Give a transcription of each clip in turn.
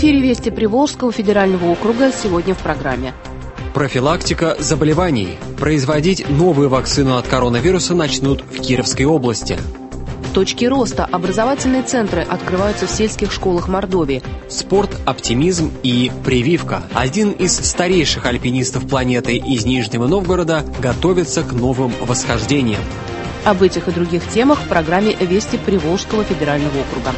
эфире «Вести Приволжского федерального округа» сегодня в программе. Профилактика заболеваний. Производить новую вакцину от коронавируса начнут в Кировской области. Точки роста. Образовательные центры открываются в сельских школах Мордовии. Спорт, оптимизм и прививка. Один из старейших альпинистов планеты из Нижнего Новгорода готовится к новым восхождениям. Об этих и других темах в программе «Вести Приволжского федерального округа».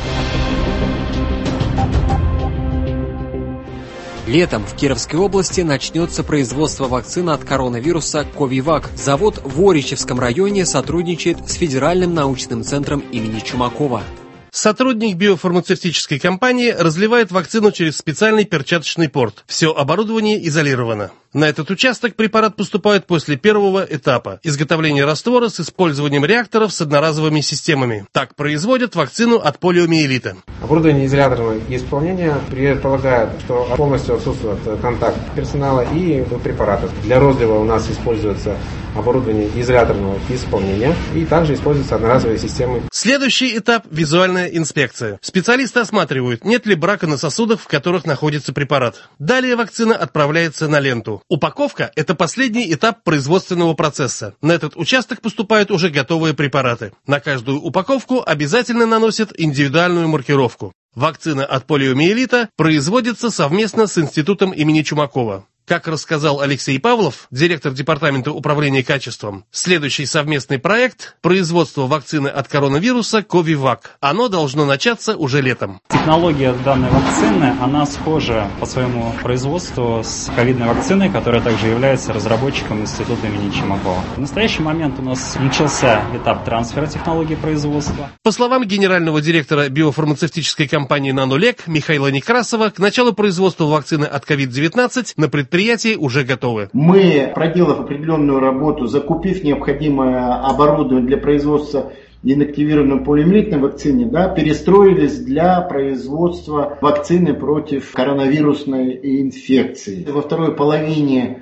Летом в Кировской области начнется производство вакцины от коронавируса «Ковивак». Завод в Оричевском районе сотрудничает с Федеральным научным центром имени Чумакова. Сотрудник биофармацевтической компании разливает вакцину через специальный перчаточный порт. Все оборудование изолировано. На этот участок препарат поступает после первого этапа – изготовления раствора с использованием реакторов с одноразовыми системами. Так производят вакцину от полиомиелита. Оборудование изоляторного исполнения предполагает, что полностью отсутствует контакт персонала и препаратов. Для розлива у нас используется оборудование изоляторного исполнения и также используются одноразовые системы. Следующий этап – визуальная инспекция. Специалисты осматривают, нет ли брака на сосудах, в которых находится препарат. Далее вакцина отправляется на ленту. Упаковка – это последний этап производственного процесса. На этот участок поступают уже готовые препараты. На каждую упаковку обязательно наносят индивидуальную маркировку. Вакцина от полиомиелита производится совместно с Институтом имени Чумакова. Как рассказал Алексей Павлов, директор департамента управления качеством, следующий совместный проект – производство вакцины от коронавируса «Ковивак». Оно должно начаться уже летом. Технология данной вакцины, она схожа по своему производству с ковидной вакциной, которая также является разработчиком Института имени Чумакова. В настоящий момент у нас начался этап трансфера технологии производства. По словам генерального директора биофармацевтической компании «Нанолек» Михаила Некрасова, к началу производства вакцины от COVID-19 на предприятии уже готовы. Мы, проделав определенную работу, закупив необходимое оборудование для производства инактивированной полиомиелитной вакцины, перестроились для производства вакцины против коронавирусной инфекции. Во второй половине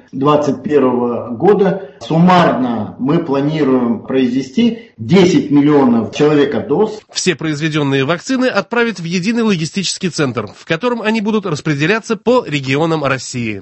2021 года суммарно мы планируем произвести 10 миллионов доз. Все произведенные вакцины отправят в единый логистический центр, в котором они будут распределяться по регионам России.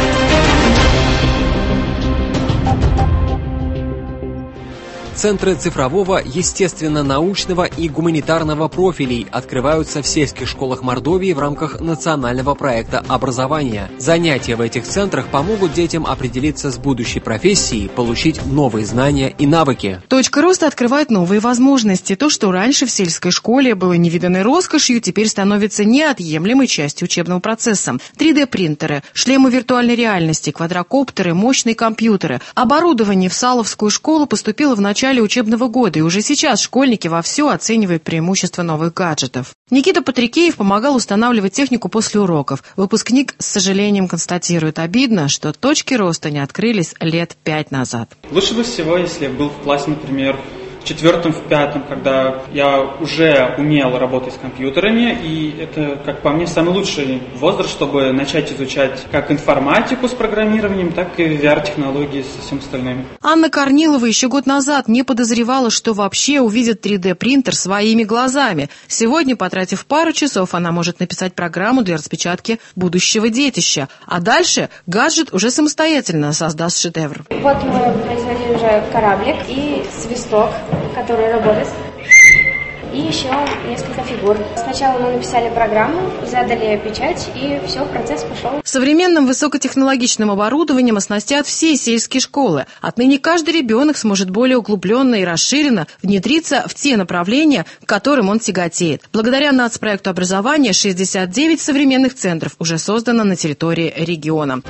Центры цифрового, естественно-научного и гуманитарного профилей открываются в сельских школах Мордовии в рамках национального проекта образования. Занятия в этих центрах помогут детям определиться с будущей профессией, получить новые знания и навыки. Точка роста открывает новые возможности. То, что раньше в сельской школе было невиданной роскошью, теперь становится неотъемлемой частью учебного процесса. 3D-принтеры, шлемы виртуальной реальности, квадрокоптеры, мощные компьютеры. Оборудование в Саловскую школу поступило в начале учебного года, и уже сейчас школьники вовсю оценивают преимущества новых гаджетов. Никита Патрикеев помогал устанавливать технику после уроков. Выпускник с сожалением констатирует: обидно, что точки роста не открылись лет 5 назад. Лучше бы всего, если я был в классе, например, в 4-м, в 5-м, когда я уже умел работать с компьютерами, и это, как по мне, самый лучший возраст, чтобы начать изучать как информатику с программированием, так и VR-технологии со всем остальным. Анна Корнилова еще год назад не подозревала, что вообще увидит 3D-принтер своими глазами. Сегодня, потратив пару часов, она может написать программу для распечатки будущего детища. А дальше гаджет уже самостоятельно создаст шедевр. Вот мы произвели уже кораблик и свисток, который работает, и еще несколько фигур. Сначала мы написали программу, задали печать, и все, процесс пошел. Современным высокотехнологичным оборудованием оснастят все сельские школы. Отныне каждый ребенок сможет более углубленно и расширенно внедриться в те направления, к которым он тяготеет. Благодаря нацпроекту образования 69 современных центров уже создано на территории региона.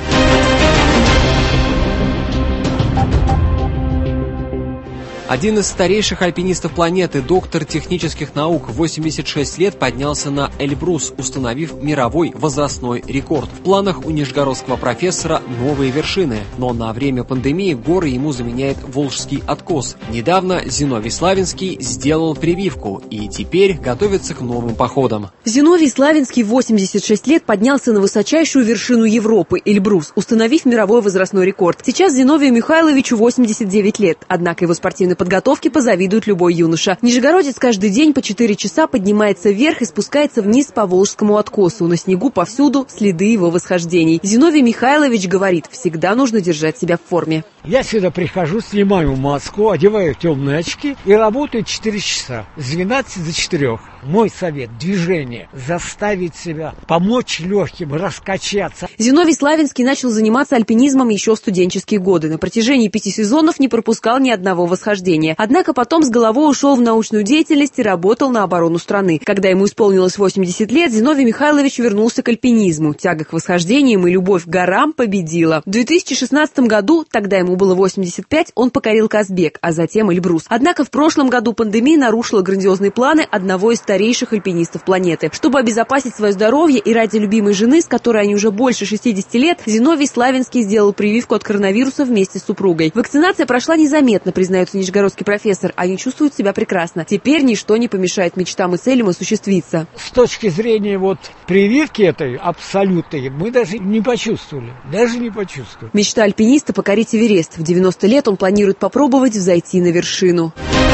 Один из старейших альпинистов планеты, доктор технических наук, 86 лет, поднялся на Эльбрус, установив мировой возрастной рекорд. В планах у нижегородского профессора новые вершины, но на время пандемии горы ему заменяет Волжский откос. Недавно Зиновий Славинский сделал прививку и теперь готовится к новым походам. Зиновий Славинский, 86 лет, поднялся на высочайшую вершину Европы – Эльбрус, установив мировой возрастной рекорд. Сейчас Зиновию Михайловичу 89 лет, однако его спортивный подготовке позавидует любой юноша. Нижегородец каждый день по 4 часа поднимается вверх и спускается вниз по Волжскому откосу. На снегу повсюду следы его восхождений. Зиновий Михайлович говорит, всегда нужно держать себя в форме. Я сюда прихожу, снимаю маску, одеваю темные очки и работаю 4 часа. С 12 до 4. Мой совет – движение. Заставить себя, помочь легким, раскачаться. Зиновий Славинский начал заниматься альпинизмом еще в студенческие годы. На протяжении 5 сезонов не пропускал ни одного восхождения. Однако потом с головой ушел в научную деятельность и работал на оборону страны. Когда ему исполнилось 80 лет, Зиновий Михайлович вернулся к альпинизму. Тяга к восхождениям и любовь к горам победила. В 2016 году, тогда ему было 85, он покорил Казбек, а затем Эльбрус. Однако в прошлом году пандемия нарушила грандиозные планы одного из старейших альпинистов планеты. Чтобы обезопасить свое здоровье и ради любимой жены, с которой они уже больше 60 лет, Зиновий Славинский сделал прививку от коронавируса вместе с супругой. Вакцинация прошла незаметно, признается нижегородский профессор. Они чувствуют себя прекрасно. Теперь ничто не помешает мечтам и целям осуществиться. С точки зрения прививки этой абсолютной мы даже не почувствовали. Мечта альпиниста — покорить Эверест. В 90 лет он планирует попробовать взойти на вершину.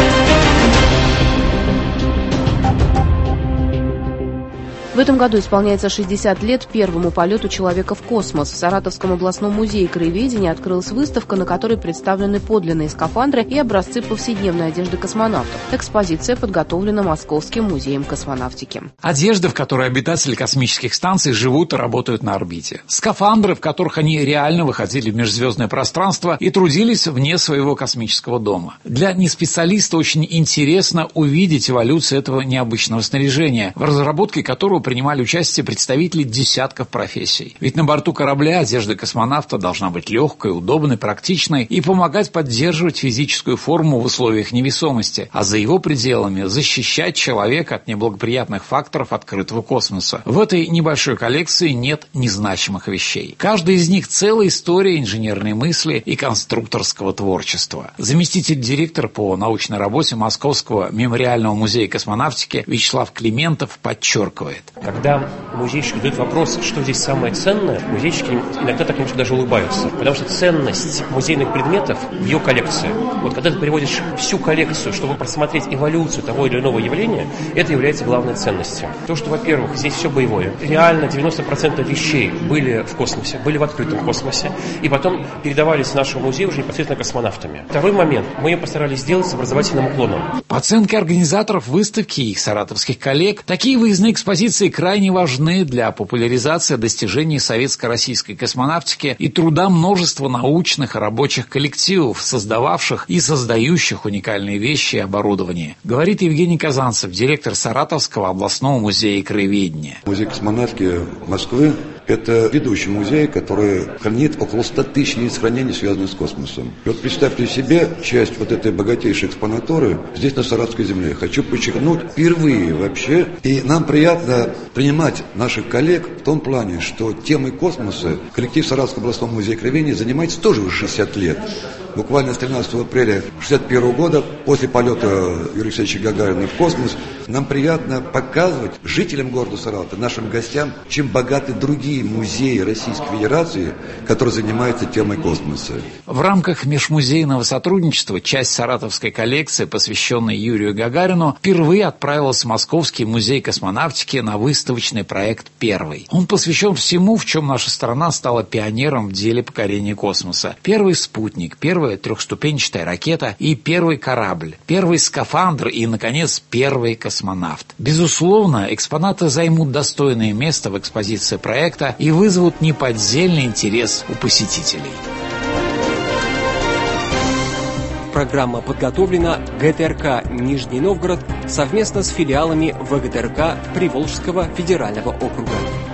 В этом году исполняется 60 лет первому полету человека в космос. В Саратовском областном музее краеведения открылась выставка, на которой представлены подлинные скафандры и образцы повседневной одежды космонавтов. Экспозиция подготовлена Московским музеем космонавтики. Одежда, в которой обитатели космических станций живут и работают на орбите. Скафандры, в которых они реально выходили в межзвездное пространство и трудились вне своего космического дома. Для неспециалиста очень интересно увидеть эволюцию этого необычного снаряжения, в разработке которого принимали участие представители десятков профессий. Ведь на борту корабля одежда космонавта должна быть легкой, удобной, практичной и помогать поддерживать физическую форму в условиях невесомости, а за его пределами защищать человека от неблагоприятных факторов открытого космоса. В этой небольшой коллекции нет незначимых вещей. Каждая из них целая история инженерной мысли и конструкторского творчества. Заместитель директора по научной работе Московского мемориального музея космонавтики Вячеслав Климентов подчеркивает. Когда музейщики задают вопрос, что здесь самое ценное, музейщики иногда так немножко даже улыбаются. Потому что ценность музейных предметов в ее коллекции. Когда ты приводишь всю коллекцию, чтобы просмотреть эволюцию того или иного явления, это является главной ценностью. То, что, во-первых, здесь все боевое. Реально 90% вещей были в космосе, были в открытом космосе, и потом передавались в нашему музею уже непосредственно космонавтами. Второй момент. Мы ее постарались сделать с образовательным уклоном. По оценке организаторов выставки и их саратовских коллег, такие выездные экспозиции крайне важны для популяризации достижений советско-российской космонавтики и труда множества научных и рабочих коллективов, создававших и создающих уникальные вещи и оборудование, говорит Евгений Казанцев, директор Саратовского областного музея краеведения. Музей космонавтики Москвы – это ведущий музей, который хранит около 100 тысяч единиц хранения, связанных с космосом. И представьте себе часть этой богатейшей экспонатуры здесь, на Саратовской земле. Хочу подчеркнуть, впервые вообще, и нам приятно принимать наших коллег в том плане, что темой космоса коллектив Саратовского областного музея краеведения занимается тоже уже 60 лет. Буквально с 13 апреля 1961 года, после полета Юрия Алексеевича Гагарина в космос, нам приятно показывать жителям города Саратова, нашим гостям, чем богаты другие музеи Российской Федерации, которые занимаются темой космоса. В рамках межмузейного сотрудничества часть саратовской коллекции, посвященной Юрию Гагарину, впервые отправилась в Московский музей космонавтики на выставочный проект «Первый». Он посвящен всему, в чем наша страна стала пионером в деле покорения космоса. Первый спутник, первая трехступенчатая ракета и первый корабль, первый скафандр и, наконец, первый космонавт. Безусловно, экспонаты займут достойное место в экспозиции проекта и вызовут неподдельный интерес у посетителей. Программа подготовлена ГТРК Нижний Новгород совместно с филиалами ВГТРК Приволжского федерального округа.